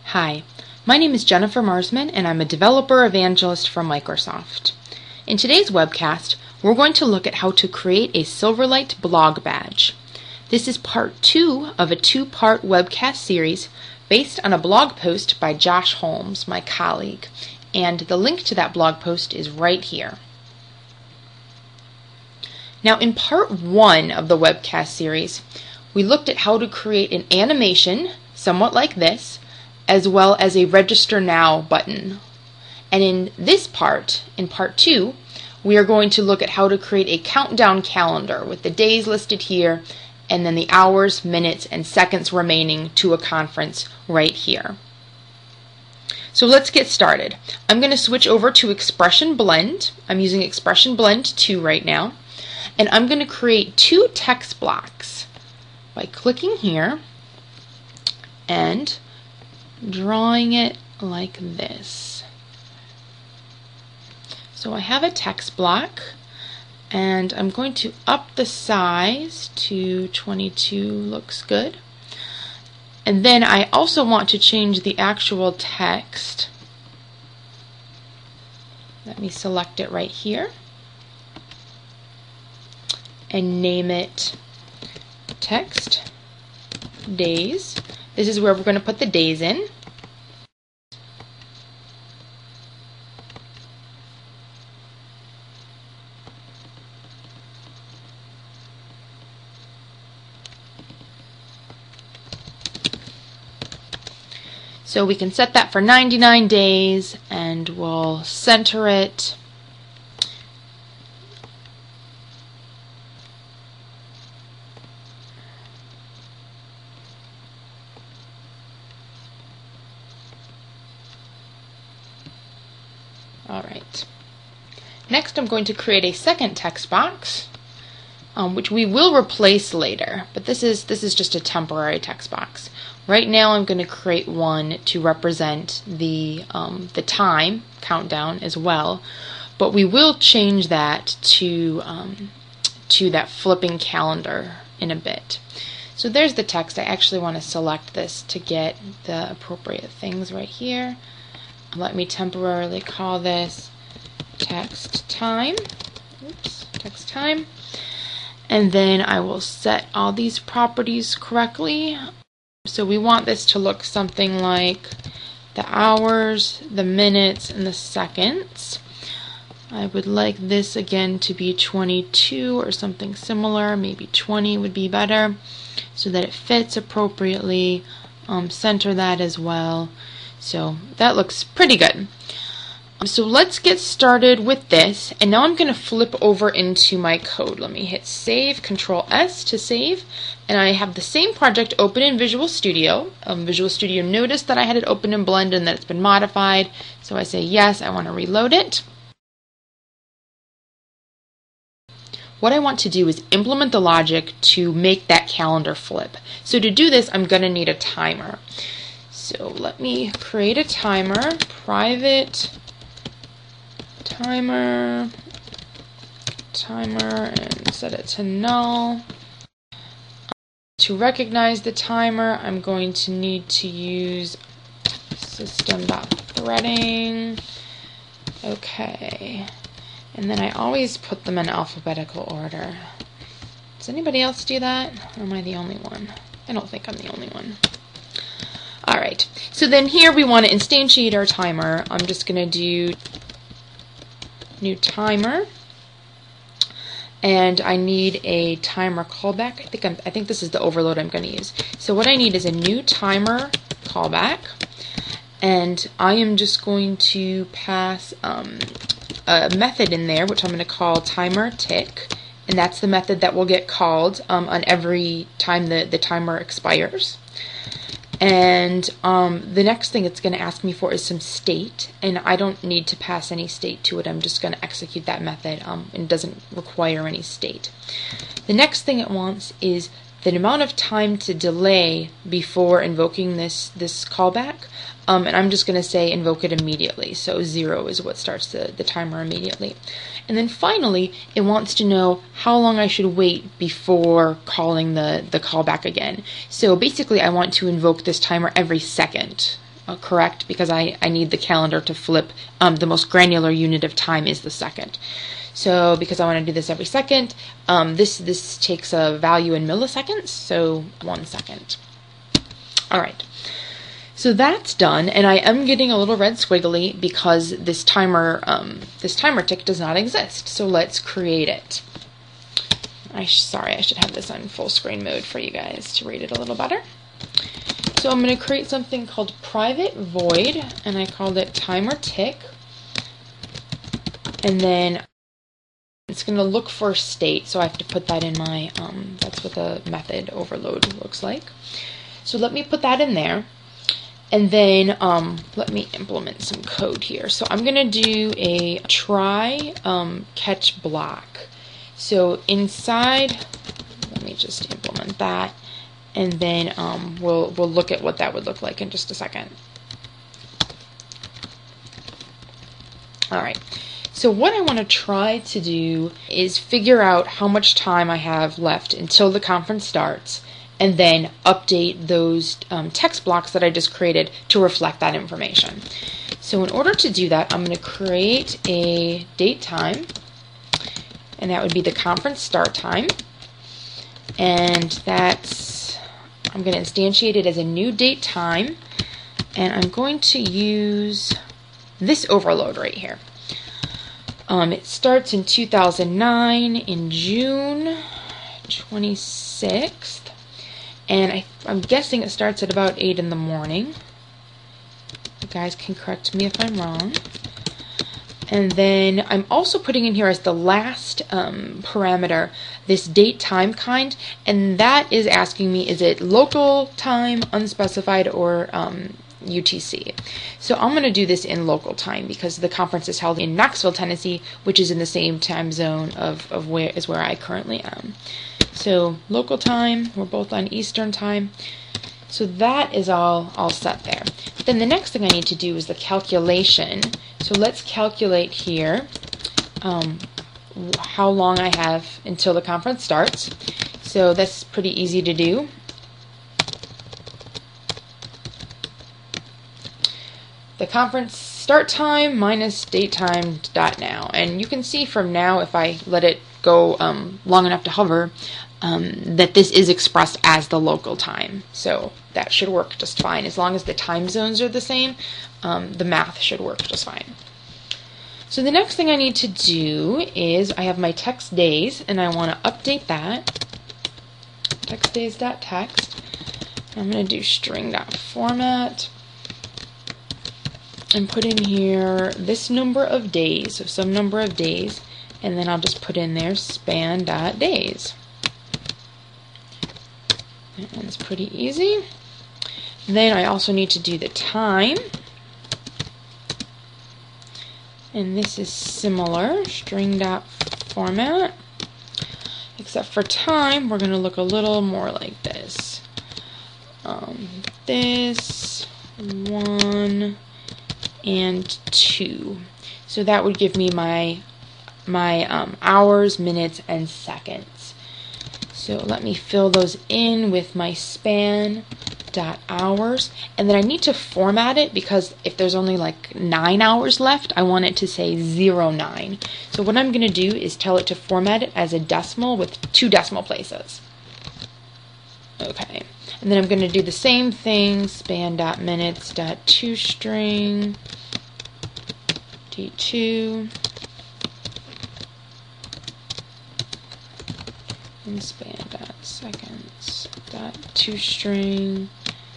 Hi, my name is Jennifer Marsman and I'm a developer evangelist from Microsoft. In today's webcast, we're going to look at how to create a Silverlight blog badge. This is part 2 of a 2-part webcast series based on a blog post by Josh Holmes, my colleague, and the link to that blog post is right here. Now, in part 1 of the webcast series, we looked at how to create an animation, somewhat like this, as well as a Register Now button. And in this part, in part 2, we are going to look at how to create a countdown calendar with the days listed here and then the hours, minutes, and seconds remaining to a conference right here. So let's get started. I'm going to switch over to Expression Blend. I'm using Expression Blend 2 right now. And I'm going to create 2 text blocks by clicking here and drawing it like this. So I have a text block and I'm going to up the size to 22, looks good. And then I also want to change the actual text. Let me select it right here and name it text days. This is where we're going to put the days in. So we can set that for 99 days and we'll center it. Alright. Next I'm going to create a second text box, which we will replace later, but this is just a temporary text box. Right now I'm going to create one to represent the time countdown as well, but we will change that to that flipping calendar in a bit. So there's the text. I actually want to select this to get the appropriate things right here. Let me temporarily call this text time. Oops, text time. And then I will set all these properties correctly. So we want this to look something like the hours, the minutes, and the seconds. I would like this again to be 22 or something similar. Maybe 20 would be better so that it fits appropriately. Center that as well. So that looks pretty good. So let's get started with this, and now I'm going to flip over into my code. Let me hit save, Control S to save, and I have the same project open in Visual Studio. Visual Studio noticed that I had it open in Blend and that it's been modified, so I say yes, I want to reload it. What I want to do is implement the logic to make that calendar flip. So to do this, I'm going to need a timer. So let me create a timer, private timer, and set it to null. To recognize the timer, I'm going to need to use system.threading. Okay. And then I always put them in alphabetical order. Does anybody else do that? Or am I the only one? I don't think I'm the only one. Alright, so then here we want to instantiate our timer. I'm just going to do new timer, and I need a timer callback. I think this is the overload I'm going to use. So what I need is a new timer callback, and I am just going to pass a method in there, which I'm going to call timer tick, and that's the method that will get called on every time the timer expires. And the next thing it's going to ask me for is some state, and I don't need to pass any state to it. I'm just going to execute that method, and it doesn't require any state. The next thing it wants is the amount of time to delay before invoking this callback, and I'm just going to say invoke it immediately. So 0 is what starts the timer immediately. And then finally, it wants to know how long I should wait before calling the callback again. So basically, I want to invoke this timer every second. correct because I need the calendar to flip. The most granular unit of time is the second. So because I want to do this every second, this takes a value in milliseconds, so 1 second. All right. So that's done, and I am getting a little red squiggly because this timer tick does not exist. So let's create it. Sorry, I should have this on full screen mode for you guys to read it a little better. So I'm going to create something called private void, and I called it timer tick. And then it's going to look for state, so I have to put that in my, that's what the method overload looks like. So let me put that in there. And then let me implement some code here. So I'm going to do a try catch block. So inside, let me just implement that, and then we'll look at what that would look like in just a second. All right. So what I want to try to do is figure out how much time I have left until the conference starts, and then update those text blocks that I just created to reflect that information. So in order to do that, I'm going to create a date time, and that would be the conference start time. And I'm going to instantiate it as a new date time, and I'm going to use this overload right here. It starts in 2009 in June 26th. And I'm guessing it starts at about 8 in the morning. You guys can correct me if I'm wrong. And then I'm also putting in here as the last parameter this date time kind, and that is asking me, is it local time, unspecified, or UTC? So I'm going to do this in local time because the conference is held in Knoxville, Tennessee, which is in the same time zone of where I currently am. So local time, we're both on Eastern time. So that is all set there. Then the next thing I need to do is the calculation. So let's calculate here how long I have until the conference starts. So that's pretty easy to do. The conference start time minus date time dot now. And you can see from now, if I let it go long enough to hover, that this is expressed as the local time. So that should work just fine. As long as the time zones are the same, the math should work just fine. So the next thing I need to do is I have my text days, and I want to update that. Textdays.text. I'm going to do string.format and put in here this number of days, so some number of days, and then I'll just put in there span.days. That one's pretty easy. Then I also need to do the time. And this is similar, string.format. Except for time, we're going to look a little more like this. This, 1, and 2. So that would give me my hours, minutes, and seconds. So let me fill those in with my span.hours, and then I need to format it because if there's only like 9 hours left, I want it to say 09. So what I'm going to do is tell it to format it as a decimal with 2 decimal places. Okay, and then I'm going to do the same thing, span.minutes.toString D2 and span.seconds.toString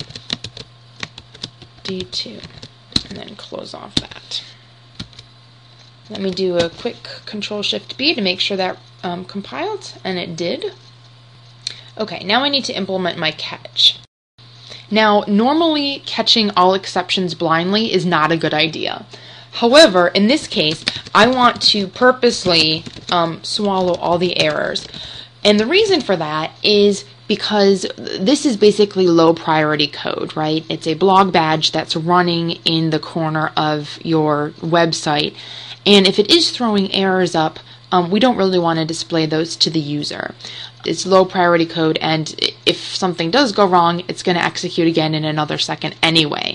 D2, and then close off that. Let me do a quick Control-Shift-B to make sure that compiled, and it did. Okay, now I need to implement my catch. Now, normally catching all exceptions blindly is not a good idea. However, in this case, I want to purposely swallow all the errors. And the reason for that is because this is basically low priority code, right? It's a blog badge that's running in the corner of your website. And if it is throwing errors up, we don't really want to display those to the user. It's low priority code, and if something does go wrong, it's going to execute again in another second anyway.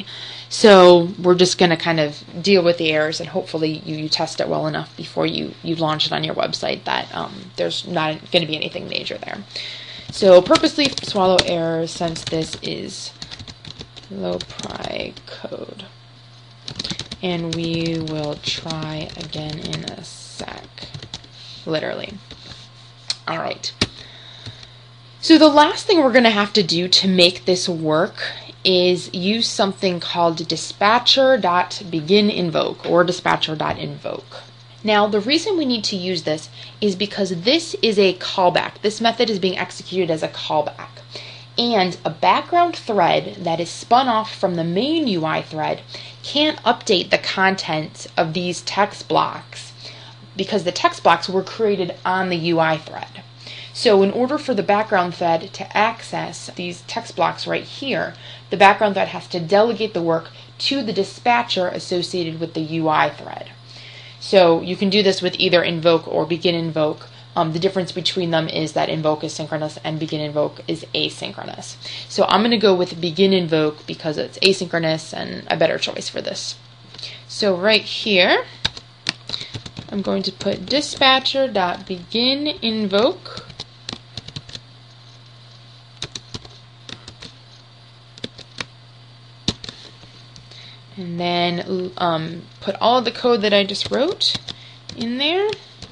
So we're just going to kind of deal with the errors, and hopefully you test it well enough before you launch it on your website that there's not going to be anything major there. So purposely swallow errors, since this is low pri code. And we will try again in a sec. Literally. All right. So the last thing we're going to have to do to make this work is use something called dispatcher.beginInvoke or dispatcher.invoke. Now, the reason we need to use this is because this is a callback. This method is being executed as a callback. And a background thread that is spun off from the main UI thread can't update the content of these text blocks because the text blocks were created on the UI thread. So in order for the background thread to access these text blocks right here, the background thread has to delegate the work to the dispatcher associated with the UI thread. So you can do this with either invoke or begin invoke. The difference between them is that invoke is synchronous and begin invoke is asynchronous. So I'm going to go with begin invoke because it's asynchronous and a better choice for this. So right here, I'm going to put dispatcher.beginInvoke. And then put all of the code that I just wrote in there.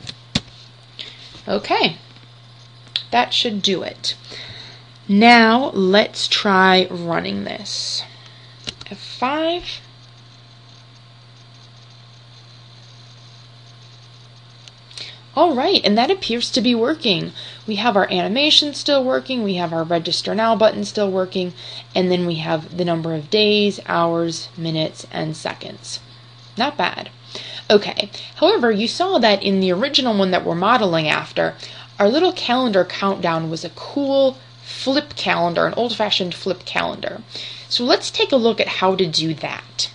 Okay, that should do it. Now let's try running this. F5. All right, and that appears to be working. We have our animation still working, we have our register now button still working, and then we have the number of days, hours, minutes, and seconds. Not bad. Okay, however, you saw that in the original one that we're modeling after, our little calendar countdown was a cool flip calendar, an old-fashioned flip calendar. So let's take a look at how to do that.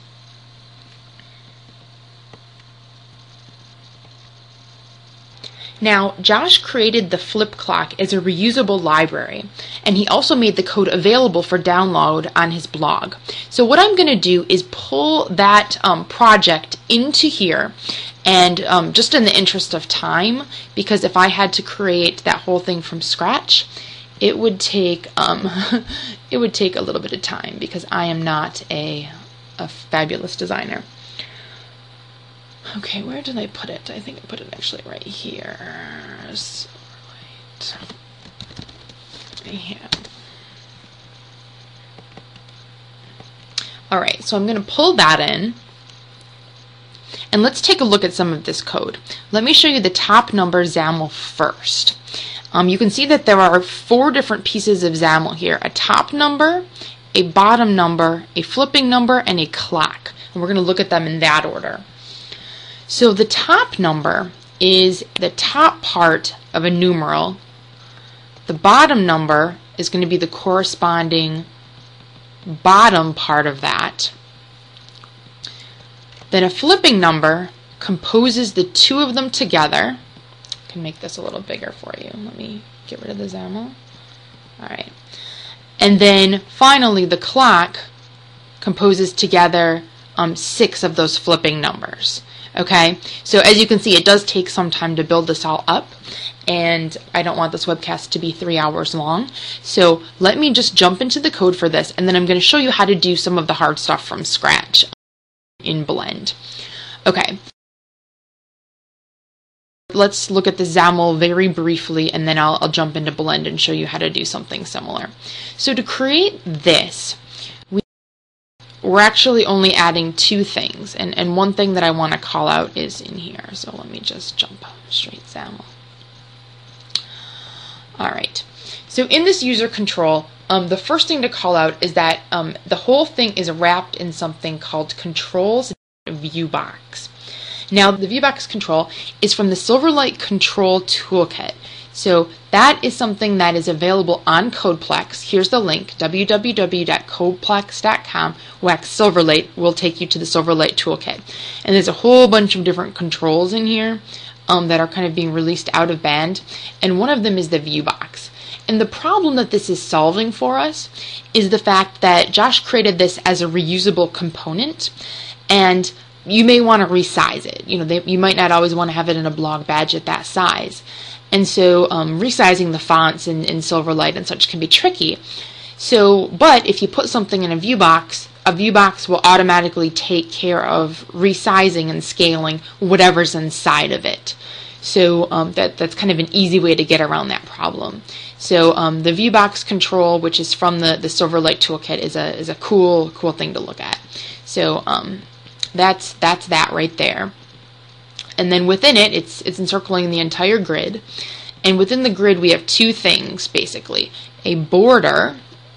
Now, Josh created the flip clock as a reusable library, and he also made the code available for download on his blog. So what I'm going to do is pull that project into here, and just in the interest of time, because if I had to create that whole thing from scratch, it would take it would take a little bit of time because I am not a fabulous designer. Okay, where did I put it? I think I put it actually right here. Right here. Alright, so I'm going to pull that in. And let's take a look at some of this code. Let me show you the top number XAML first. You can see that there are 4 different pieces of XAML here. A top number, a bottom number, a flipping number, and a clock. And we're going to look at them in that order. So the top number is the top part of a numeral. The bottom number is going to be the corresponding bottom part of that. Then a flipping number composes the 2 of them together. I can make this a little bigger for you. Let me get rid of the XAML. Alright. And then finally the clock composes together 6 of those flipping numbers. Okay, so as you can see, it does take some time to build this all up, and I don't want this webcast to be 3 hours long. So let me just jump into the code for this, and then I'm going to show you how to do some of the hard stuff from scratch in Blend. Okay, let's look at the XAML very briefly, and then I'll jump into Blend and show you how to do something similar. So to create this, we're actually only adding 2 things, and one thing that I want to call out is in here. So let me just jump straight XAML. Alright, so in this user control, the first thing to call out is that the whole thing is wrapped in something called controls viewbox. Now, the viewbox control is from the Silverlight Control Toolkit. So that is something that is available on CodePlex. Here's the link, www.codeplex.com/Silverlight will take you to the Silverlight Toolkit. And there's a whole bunch of different controls in here that are kind of being released out of band. And one of them is the viewbox. And the problem that this is solving for us is the fact that Josh created this as a reusable component, and you may want to resize it. You might not always want to have it in a blog badge at that size. And so resizing the fonts in Silverlight and such can be tricky. But if you put something in a view box will automatically take care of resizing and scaling whatever's inside of it. So that's kind of an easy way to get around that problem. So the ViewBox control, which is from the Silverlight toolkit, is a cool thing to look at. So that's that right there. And then within it, it's encircling the entire grid. And within the grid, we have two things basically: a border,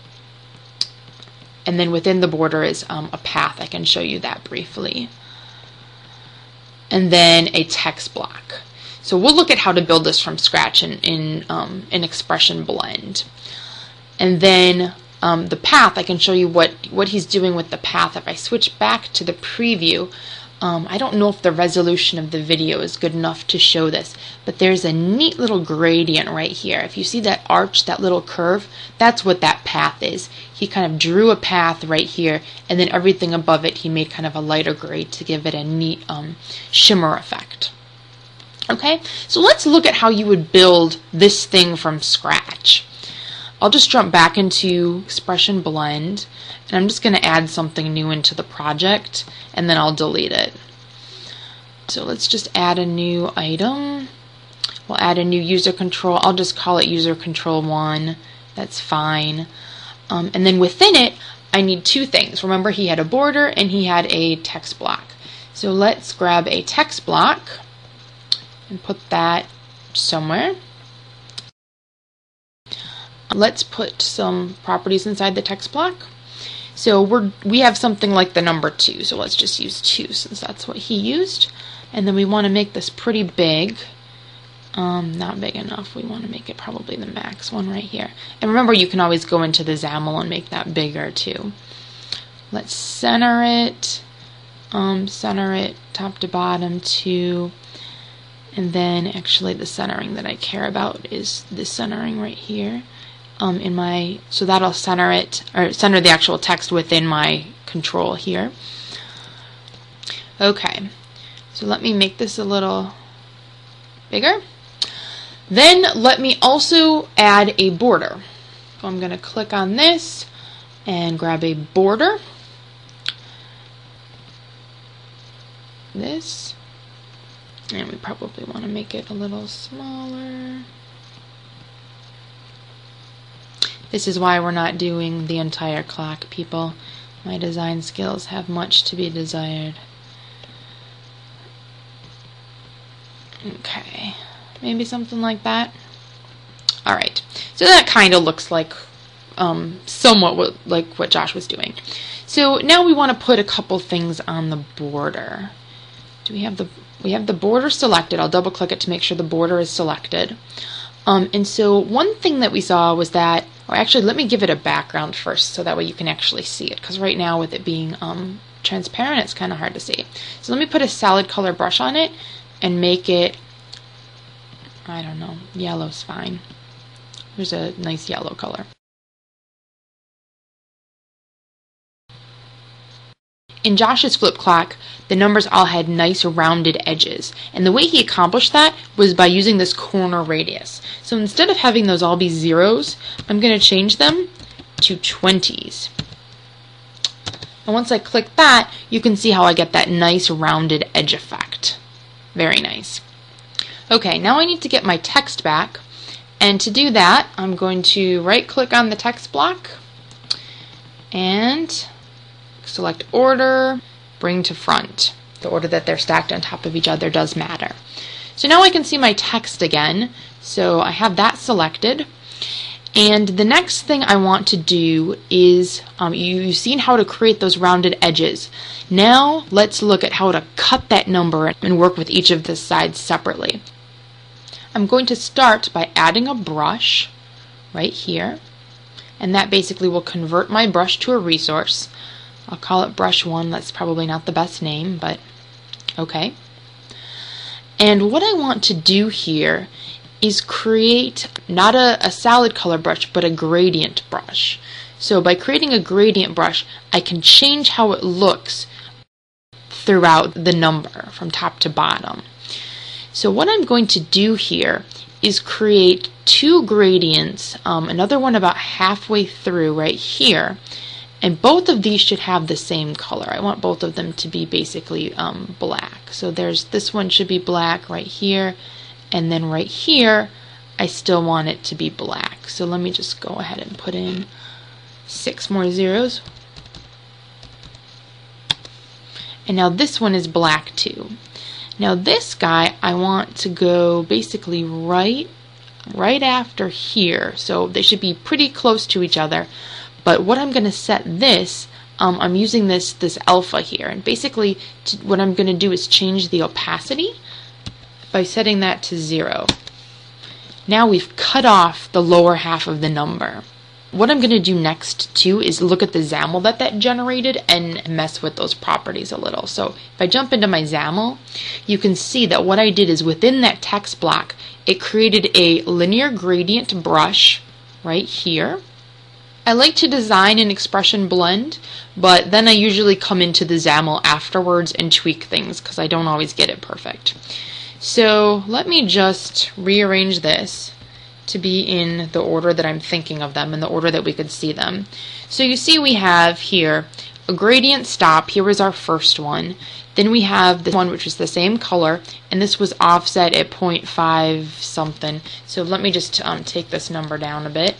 and then within the border is a path. I can show you that briefly. And then a text block. So we'll look at how to build this from scratch in Expression Blend. And then the path, I can show you what he's doing with the path. If I switch back to the preview, I don't know if the resolution of the video is good enough to show this, but there's a neat little gradient right here. If you see that arch, that little curve, that's what that path is. He kind of drew a path right here, and then everything above it he made kind of a lighter gray to give it a neat shimmer effect. Okay, so let's look at how you would build this thing from scratch. I'll just jump back into Expression Blend, and I'm just going to add something new into the project, and then I'll delete it. So let's just add a new item. We'll add a new user control. I'll just call it user control 1. That's fine. And then within it, I need two things. Remember, he had a border and he had a text block. So let's grab a text block and put that somewhere. Let's put some properties inside the text block. So we have something like the number 2, so let's just use 2 since that's what he used. And then we want to make this pretty big. Not big enough. We want to make it probably the max one right here. And remember, you can always go into the XAML and make that bigger too. Let's center it top to bottom too. And then actually the centering that I care about is this centering right here. So that'll center it, or center the actual text within my control here. Okay, so let me make this a little bigger. Then let me also add a border. So I'm going to click on this and grab a border. This. And we probably want to make it a little smaller. This is why we're not doing the entire clock, people. My design skills have much to be desired. Okay, maybe something like that. Alright, so that kind of looks like somewhat like what Josh was doing. So now we want to put a couple things on the border. We have the border selected. I'll double click it to make sure the border is selected. And so one thing that we saw was that, or actually let me give it a background first so that way you can actually see it, because right now with it being transparent it's kind of hard to see. So let me put a solid color brush on it and make it, I don't know, yellow's fine. There's a nice yellow color. In Josh's flip clock, the numbers all had nice rounded edges, and the way he accomplished that was by using this corner radius. So instead of having those all be zeros, I'm going to change them to 20s. And once I click that, you can see how I get that nice rounded edge effect. Very nice. Okay, now I need to get my text back, and to do that, I'm going to right click on the text block and select order, bring to front. The order that they're stacked on top of each other does matter. So now I can see my text again. So I have that selected. And the next thing I want to do is, you've seen how to create those rounded edges. Now let's look at how to cut that number and work with each of the sides separately. I'm going to start by adding a brush right here. And that basically will convert my brush to a resource. I'll call it brush 1. That's probably not the best name, but okay. And what I want to do here is create not a solid color brush, but a gradient brush. So by creating a gradient brush, I can change how it looks throughout the number from top to bottom. So what I'm going to do here is create two gradients, another one about halfway through right here, and both of these should have the same color. I want both of them to be basically black. So there's this one should be black right here, and then right here I still want it to be black. So let me just go ahead and put in 6 more zeros. And now this one is black too. Now this guy I want to go basically right after here. So they should be pretty close to each other. But what I'm going to set this, I'm using this alpha here. And basically what I'm going to do is change the opacity by setting that to 0. Now we've cut off the lower half of the number. What I'm going to do next too is look at the XAML that generated and mess with those properties a little. So if I jump into my XAML, you can see that what I did is within that text block, it created a linear gradient brush right here. I like to design an expression blend, but then I usually come into the XAML afterwards and tweak things because I don't always get it perfect. So let me just rearrange this to be in the order that I'm thinking of them, in the order that we could see them. So you see we have here a gradient stop. Here was our first one. Then we have this one which is the same color, and this was offset at 0.5 something. So let me just take this number down a bit.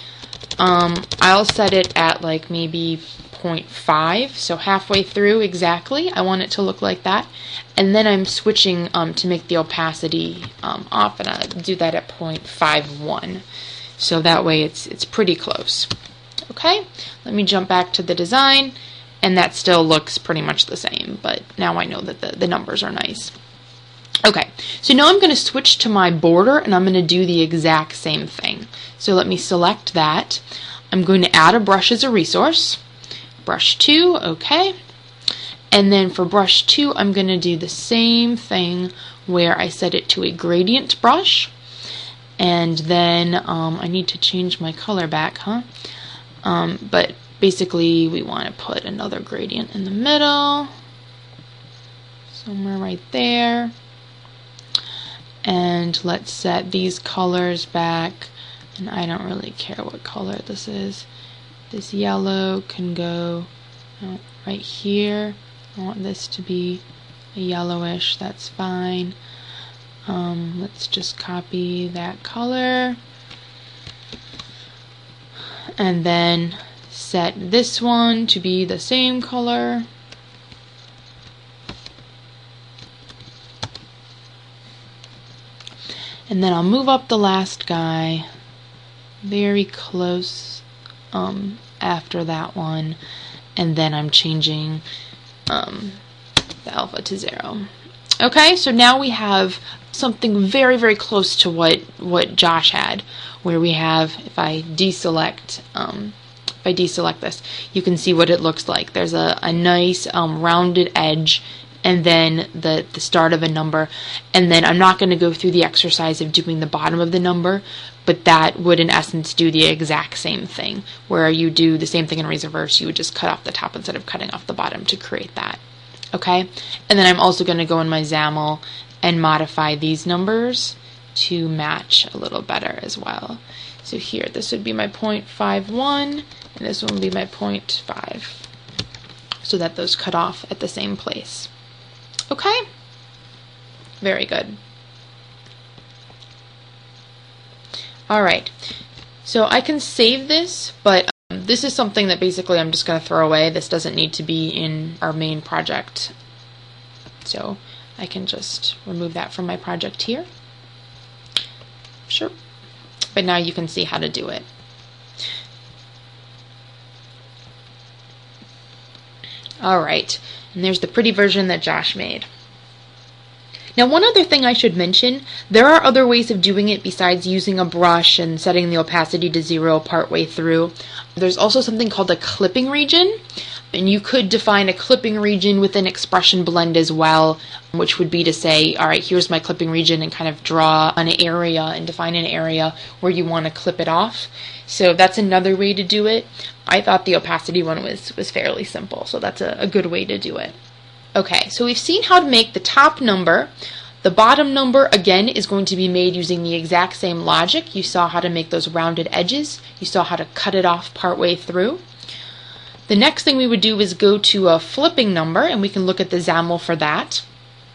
I'll set it at like maybe 0.5, so halfway through exactly. I want it to look like that. And then I'm switching to make the opacity off, and I do that at 0.51. So that way it's pretty close. Okay, let me jump back to the design, and that still looks pretty much the same, but now I know that the numbers are nice. Okay, so now I'm going to switch to my border, and I'm going to do the exact same thing. So let me select that. I'm going to add a brush as a resource. Brush 2, okay. And then for brush 2, I'm going to do the same thing where I set it to a gradient brush. And then I need to change my color back, but basically we want to put another gradient in the middle, somewhere right there. And let's set these colors back, and I don't really care what color this is. This yellow can go right here. I want this to be a yellowish, that's fine. Let's just copy that color and then set this one to be the same color. And then I'll move up the last guy very close after that one, and then I'm changing the alpha to 0. Okay, so now we have something very, very close to what Josh had, where we have, if I deselect this, you can see what it looks like. There's a nice rounded edge, and then the start of a number, and then I'm not going to go through the exercise of doing the bottom of the number, but that would in essence do the exact same thing, where you do the same thing in reverse. You would just cut off the top instead of cutting off the bottom to create that. Okay, and then I'm also going to go in my XAML and modify these numbers to match a little better as well. So here, this would be my 0.51, and this one would be my 0.5, so that those cut off at the same place. Okay, very good. Alright, so I can save this, but this is something that basically I'm just going to throw away. This doesn't need to be in our main project. So I can just remove that from my project here. Sure. But now you can see how to do it. Alright, and there's the pretty version that Josh made. Now, one other thing I should mention, there are other ways of doing it besides using a brush and setting the opacity to 0 partway through. There's also something called a clipping region. And you could define a clipping region with an expression blend as well, which would be to say, all right, here's my clipping region, and kind of draw an area and define an area where you want to clip it off. So that's another way to do it. I thought the opacity one was fairly simple, so that's a good way to do it. Okay, so we've seen how to make the top number. The bottom number, again, is going to be made using the exact same logic. You saw how to make those rounded edges. You saw how to cut it off partway through. The next thing we would do is go to a flipping number, and we can look at the XAML for that.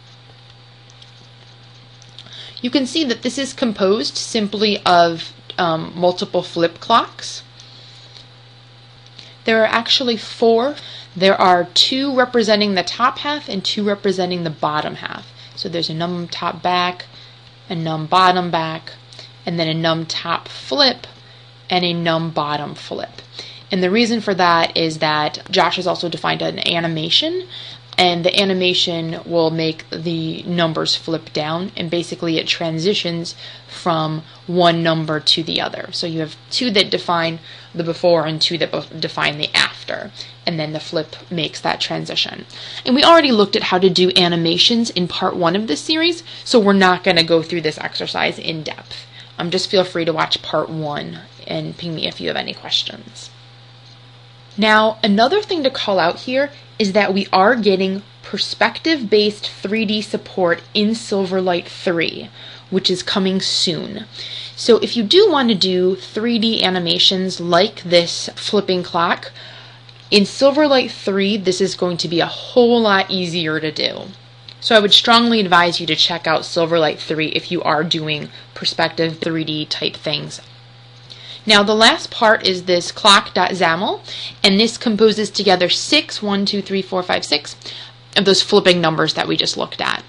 You can see that this is composed simply of multiple flip clocks. There are actually 4. There are 2 representing the top half and 2 representing the bottom half. So there's a num top back, a num bottom back, and then a num top flip, and a num bottom flip. And the reason for that is that Josh has also defined an animation, and the animation will make the numbers flip down, and basically it transitions from one number to the other. So you have 2 that define the before and 2 that define the after, and then the flip makes that transition. And we already looked at how to do animations in part 1 of this series, so we're not going to go through this exercise in depth. Just feel free to watch part 1 and ping me if you have any questions. Now, another thing to call out here is that we are getting perspective-based 3D support in Silverlight 3, which is coming soon. So if you do want to do 3D animations like this flipping clock, in Silverlight 3, this is going to be a whole lot easier to do. So I would strongly advise you to check out Silverlight 3 if you are doing perspective 3D type things. Now the last part is this clock.xaml, and this composes together 6, 1, 2, 3, 4, 5, 6 of those flipping numbers that we just looked at.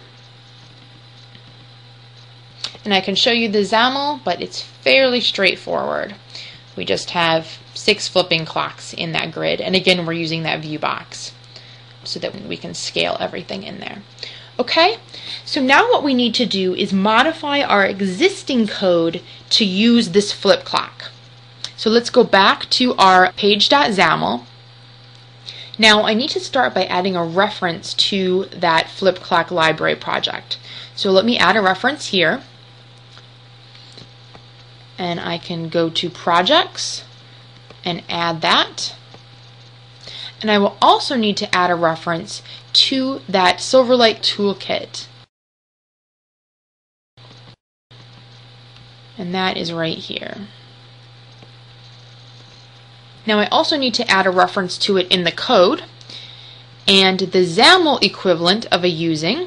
And I can show you the XAML, but it's fairly straightforward. We just have 6 flipping clocks in that grid, and again we're using that view box so that we can scale everything in there. Okay, so now what we need to do is modify our existing code to use this flip clock. So let's go back to our page.xaml. Now I need to start by adding a reference to that flip clock library project. So let me add a reference here. And I can go to projects and add that. And I will also need to add a reference to that Silverlight toolkit. And that is right here. Now I also need to add a reference to it in the code, and the XAML equivalent of a using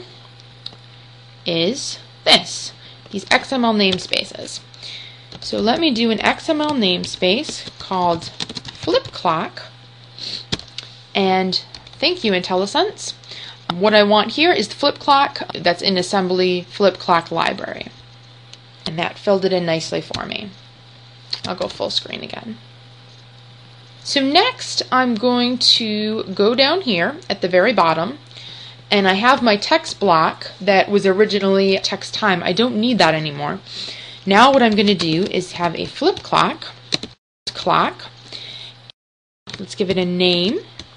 is these XML namespaces. So let me do an XML namespace called flip clock, and thank you IntelliSense. What I want here is the flip clock that's in assembly flip clock library, and that filled it in nicely for me. I'll go full screen again. So next I'm going to go down here at the very bottom, and I have my text block that was originally text time. I don't need that anymore. Now what I'm going to do is have a flip clock. Let's give it a name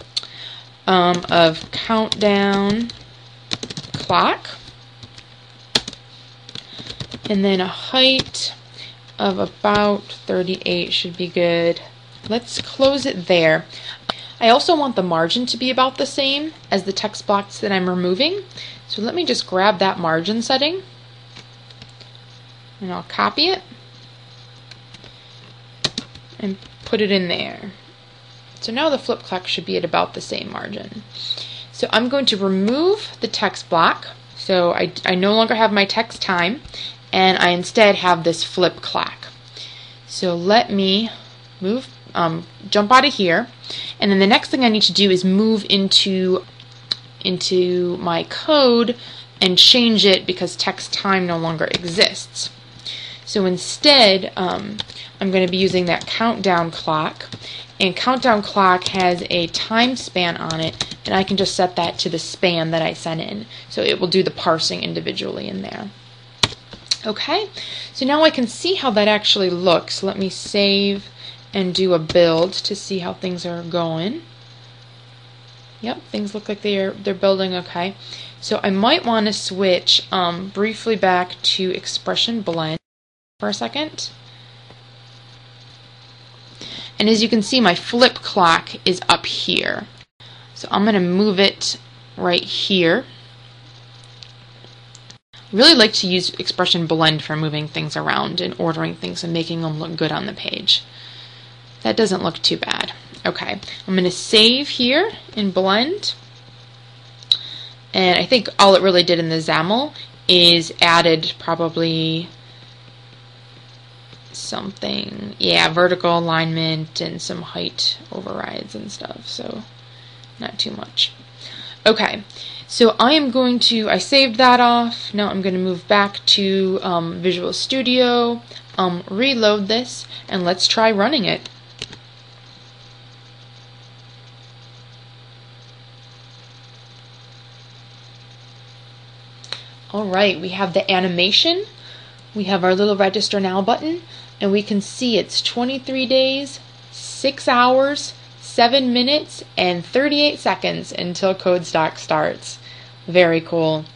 of countdown clock, and then a height of about 38 should be good. Let's close it there. I also want the margin to be about the same as the text blocks that I'm removing. So let me just grab that margin setting, and I'll copy it and put it in there. So now the flip clock should be at about the same margin. So I'm going to remove the text block. So I no longer have my text time, and I instead have this flip clock. So let me jump out of here, and then the next thing I need to do is move into my code and change it because text time no longer exists. So instead, I'm going to be using that countdown clock, and countdown clock has a time span on it, and I can just set that to the span that I sent in, so it will do the parsing individually in there. Okay, so now I can see how that actually looks. Let me save and do a build to see how things are going. Yep, things look like they're building okay. So I might want to switch briefly back to Expression Blend for a second. And as you can see, my flip clock is up here. So I'm going to move it right here. I really like to use Expression Blend for moving things around and ordering things and making them look good on the page. That doesn't look too bad. Okay, I'm going to save here in Blend. And I think all it really did in the XAML is added probably something, yeah, vertical alignment and some height overrides and stuff, so not too much. Okay, so I saved that off. Now I'm going to move back to Visual Studio, reload this, and let's try running it. Alright, we have the animation, we have our little register now button, and we can see it's 23 days, 6 hours, 7 minutes, and 38 seconds until Codestock starts. Very cool.